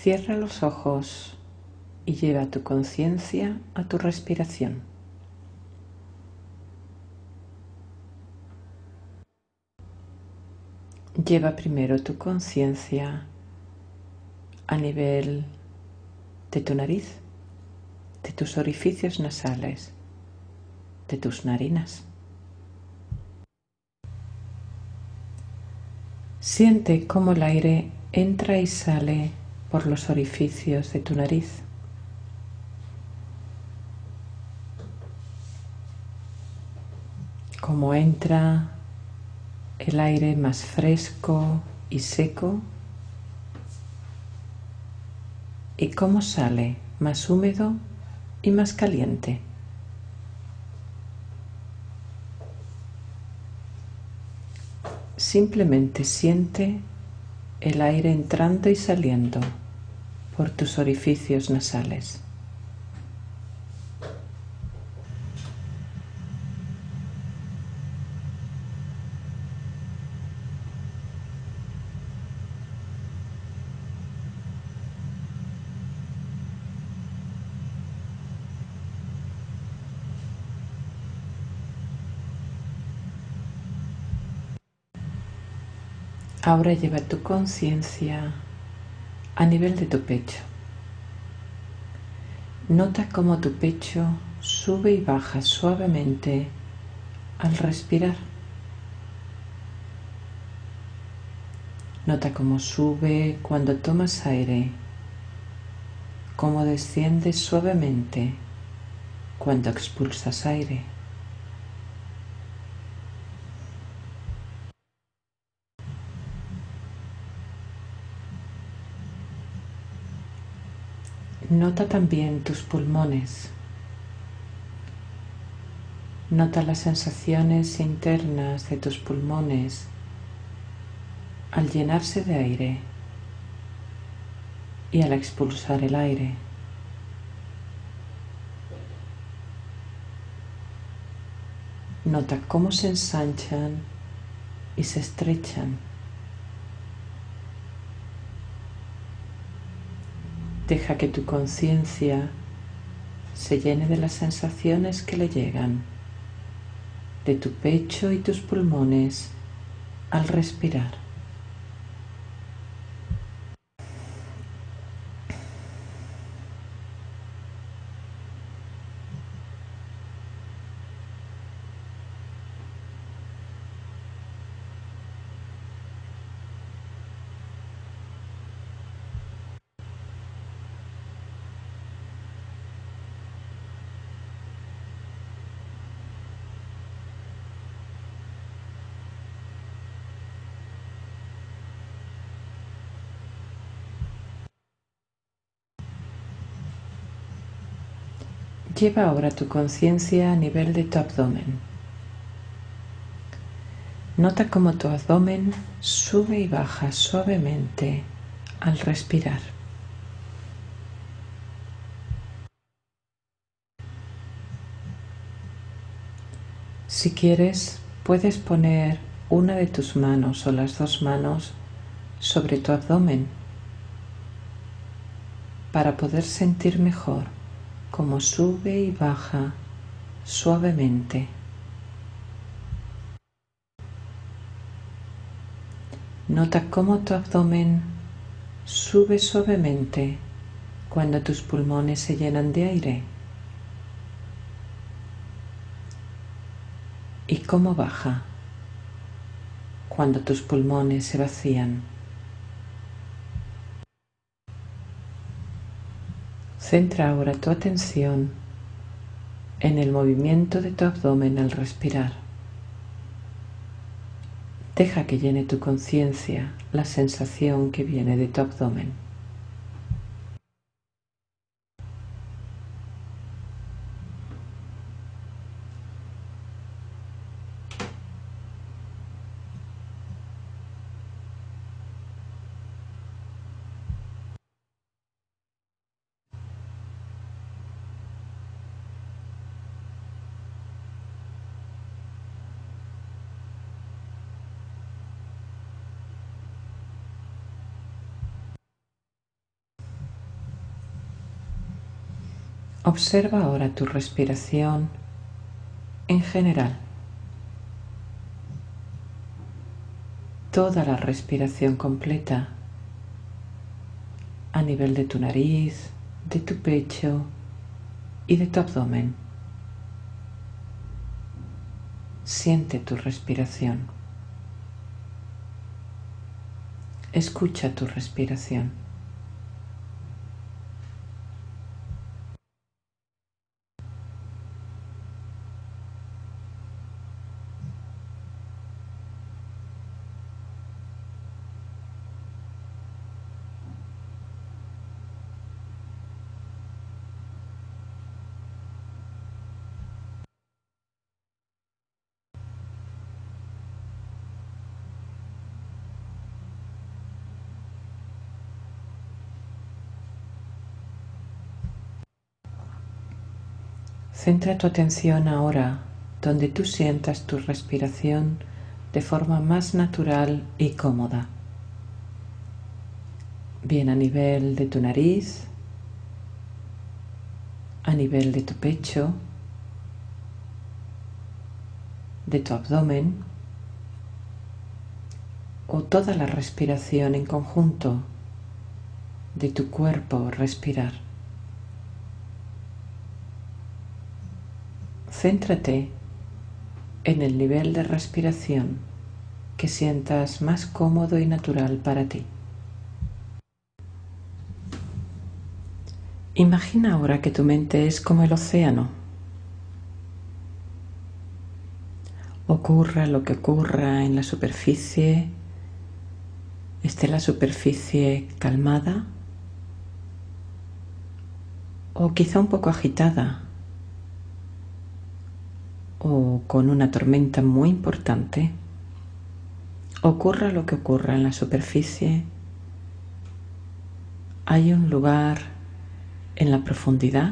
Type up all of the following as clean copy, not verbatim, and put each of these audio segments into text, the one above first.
Cierra los ojos y lleva tu conciencia a tu respiración. Lleva primero tu conciencia a nivel de tu nariz, de tus orificios nasales, de tus narinas. Siente cómo el aire entra y sale por los orificios de tu nariz. Cómo entra el aire más fresco y seco y cómo sale más húmedo y más caliente. Simplemente siente el aire entrando y saliendo por tus orificios nasales. Ahora lleva tu conciencia a nivel de tu pecho. Nota cómo tu pecho sube y baja suavemente al respirar. Nota cómo sube cuando tomas aire, cómo desciende suavemente cuando expulsas aire. Nota también tus pulmones. Nota las sensaciones internas de tus pulmones al llenarse de aire y al expulsar el aire. Nota cómo se ensanchan y se estrechan. Deja que tu conciencia se llene de las sensaciones que le llegan de tu pecho y tus pulmones al respirar. Lleva ahora tu conciencia a nivel de tu abdomen. Nota cómo tu abdomen sube y baja suavemente al respirar. Si quieres, puedes poner una de tus manos o las dos manos sobre tu abdomen para poder sentir mejor cómo sube y baja suavemente. Nota cómo tu abdomen sube suavemente cuando tus pulmones se llenan de aire y cómo baja cuando tus pulmones se vacían. Centra ahora tu atención en el movimiento de tu abdomen al respirar. Deja que llene tu conciencia la sensación que viene de tu abdomen. Observa ahora tu respiración en general. Toda la respiración completa a nivel de tu nariz, de tu pecho y de tu abdomen. Siente tu respiración. Escucha tu respiración. Centra tu atención ahora donde tú sientas tu respiración de forma más natural y cómoda. Bien a nivel de tu nariz, a nivel de tu pecho, de tu abdomen o toda la respiración en conjunto de tu cuerpo respirar. Céntrate en el nivel de respiración que sientas más cómodo y natural para ti. Imagina ahora que tu mente es como el océano. Ocurra lo que ocurra en la superficie, esté la superficie calmada o quizá un poco agitada o con una tormenta muy importante. Ocurra lo que ocurra en la superficie, hay un lugar en la profundidad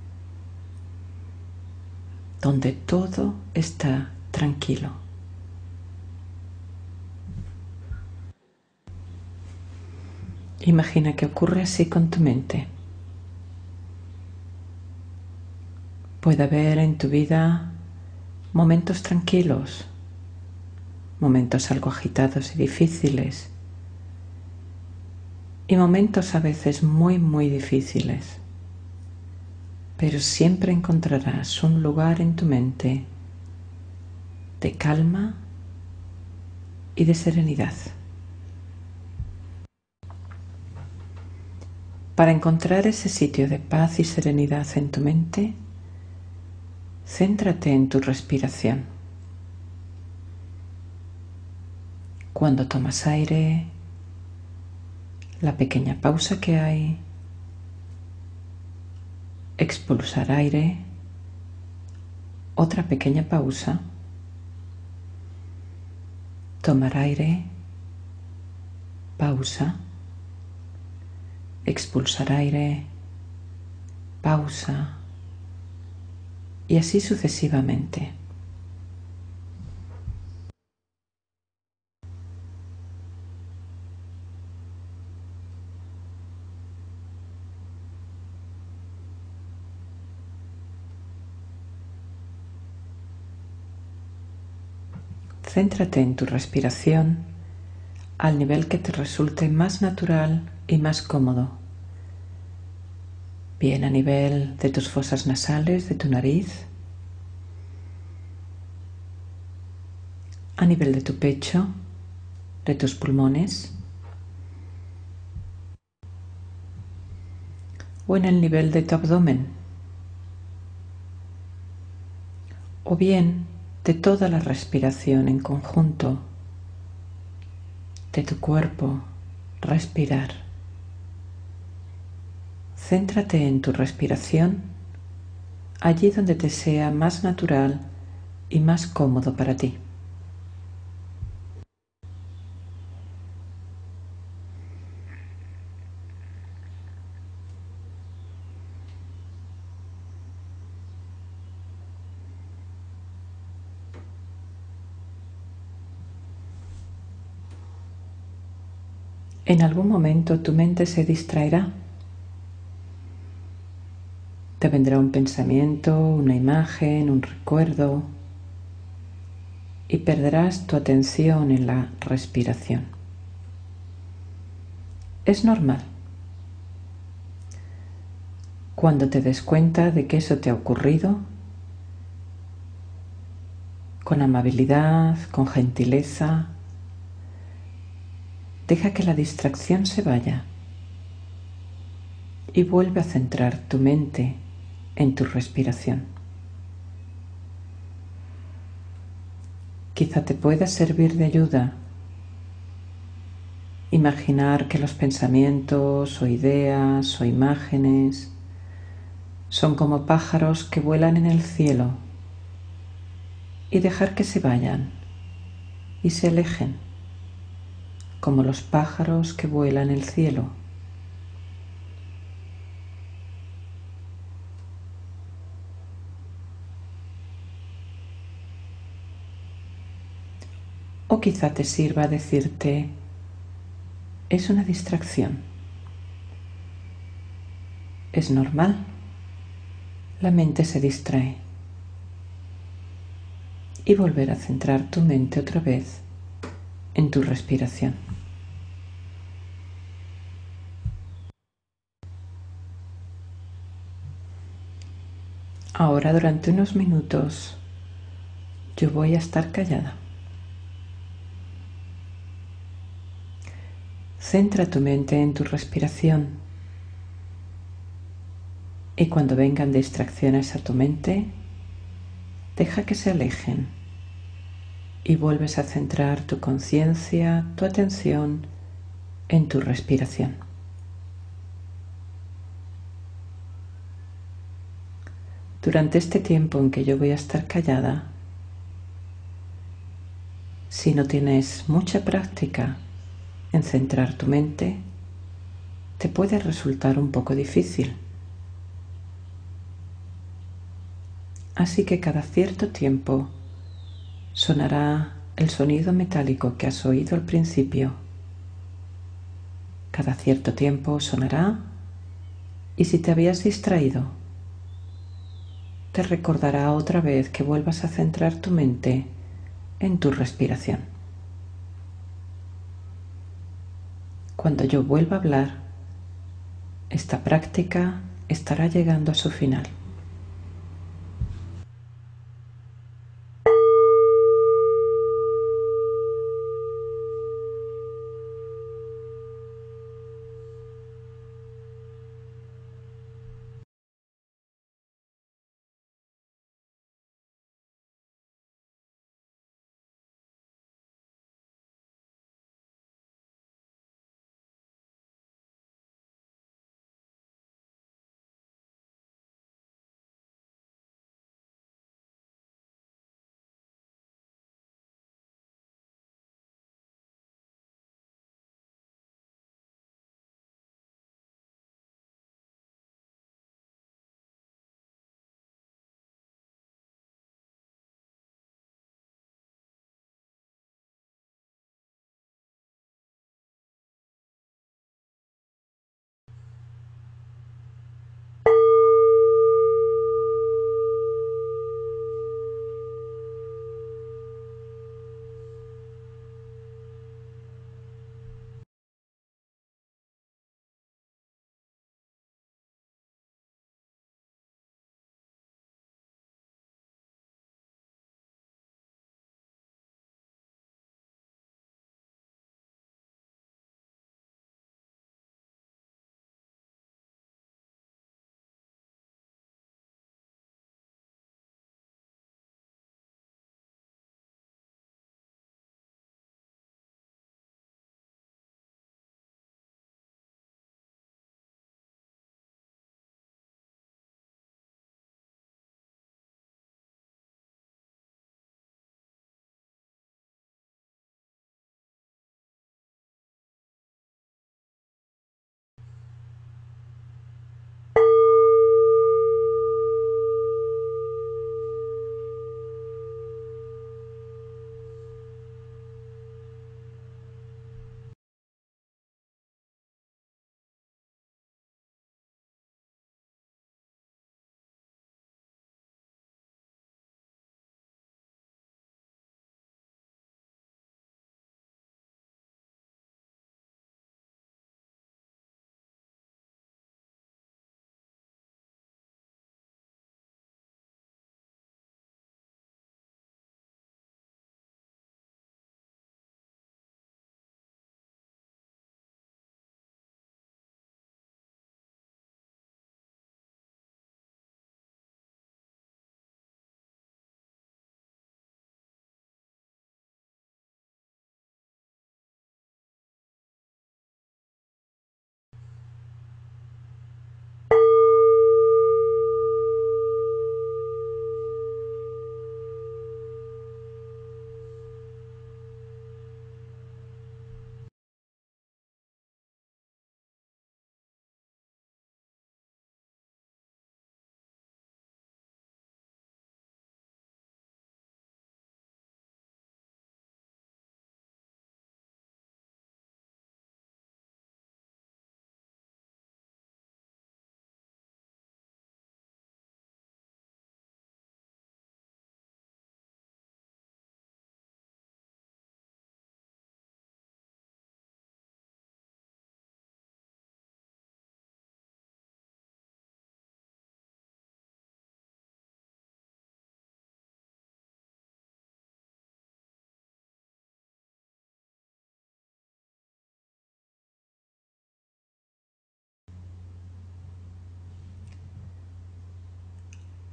donde todo está tranquilo. Imagina que ocurre así con tu mente. Puede haber en tu vida momentos tranquilos, momentos algo agitados y difíciles, y momentos a veces muy, muy difíciles. Pero siempre encontrarás un lugar en tu mente de calma y de serenidad. Para encontrar ese sitio de paz y serenidad en tu mente, céntrate en tu respiración. Cuando tomas aire, la pequeña pausa que hay, expulsar aire, otra pequeña pausa, tomar aire, pausa, expulsar aire, pausa, y así sucesivamente. Céntrate en tu respiración al nivel que te resulte más natural y más cómodo. Bien a nivel de tus fosas nasales, de tu nariz, a nivel de tu pecho, de tus pulmones, o en el nivel de tu abdomen, o bien de toda la respiración en conjunto de tu cuerpo, respirar. Céntrate en tu respiración allí donde te sea más natural y más cómodo para ti. En algún momento tu mente se distraerá, Te vendrá un pensamiento, una imagen, un recuerdo y perderás tu atención en la respiración. Es normal. Cuando te des cuenta de que eso te ha ocurrido, con amabilidad, con gentileza, deja que la distracción se vaya y vuelve a centrar tu mente en tu respiración. Quizá te pueda servir de ayuda imaginar que los pensamientos o ideas o imágenes son como pájaros que vuelan en el cielo y dejar que se vayan y se alejen, como los pájaros que vuelan en el cielo. O quizá te sirva decirte, es una distracción, es normal, la mente se distrae, y volver a centrar tu mente otra vez en tu respiración. Ahora durante unos minutos yo voy a estar callada. Centra tu mente en tu respiración y cuando vengan distracciones a tu mente, deja que se alejen y vuelves a centrar tu conciencia, tu atención en tu respiración. Durante este tiempo en que yo voy a estar callada, si no tienes mucha práctica en centrar tu mente, te puede resultar un poco difícil. Así que cada cierto tiempo sonará el sonido metálico que has oído al principio. Cada cierto tiempo sonará y si te habías distraído, te recordará otra vez que vuelvas a centrar tu mente en tu respiración. Cuando yo vuelva a hablar, esta práctica estará llegando a su final.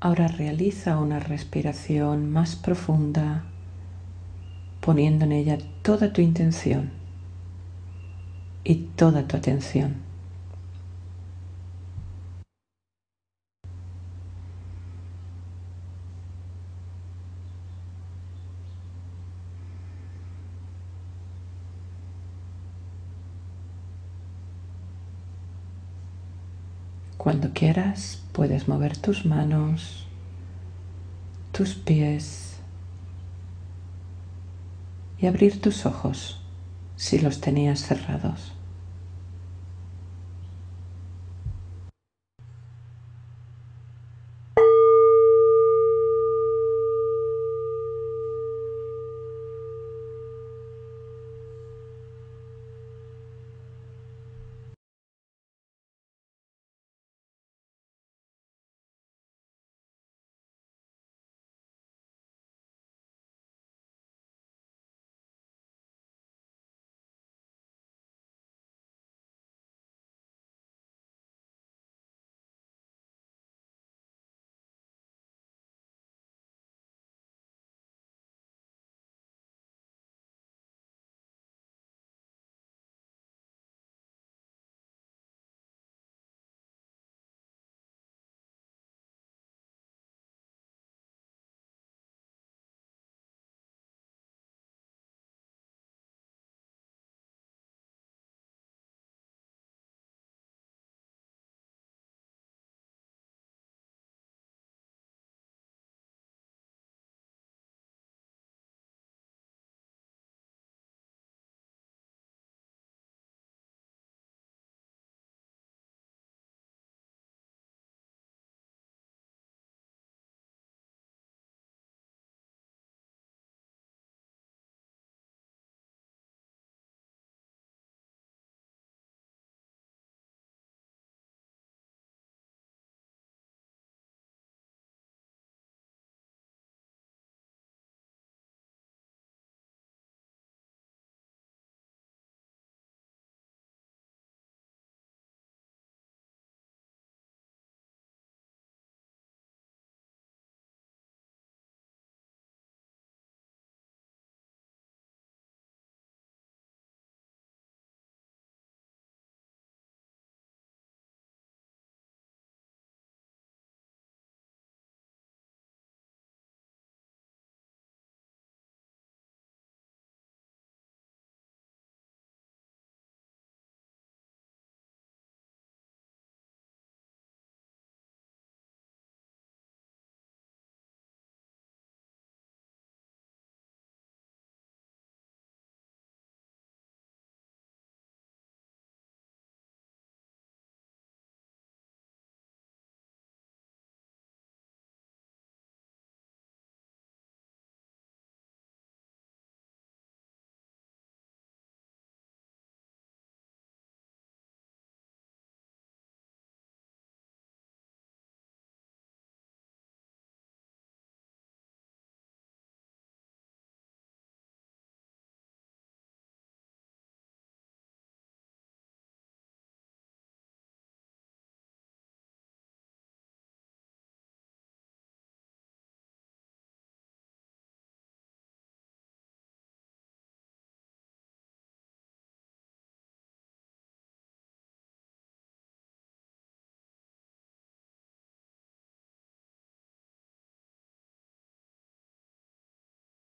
Ahora realiza una respiración más profunda, poniendo en ella toda tu intención y toda tu atención. Cuando quieras, puedes mover tus manos, tus pies y abrir tus ojos si los tenías cerrados.